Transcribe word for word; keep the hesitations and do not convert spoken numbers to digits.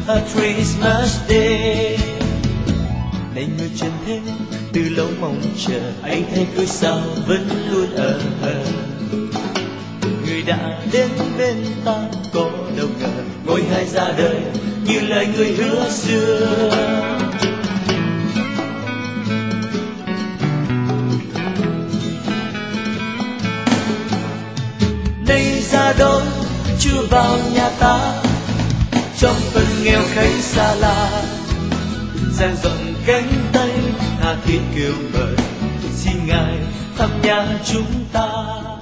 a Christmas Day. Này người trần thế từ lâu mong chờ, anh thấy cười sao vẫn luôn ở hờ. Người đã đến bên ta có đâu ngờ, ngôi hai ra đời như lời người hứa xưa. Này ra đón Chúa vào nhà ta, trong phần nghèo khách xa lạ, dang rộng cánh tay tha thiết kêu mời, xin Ngài thăm nhà chúng ta.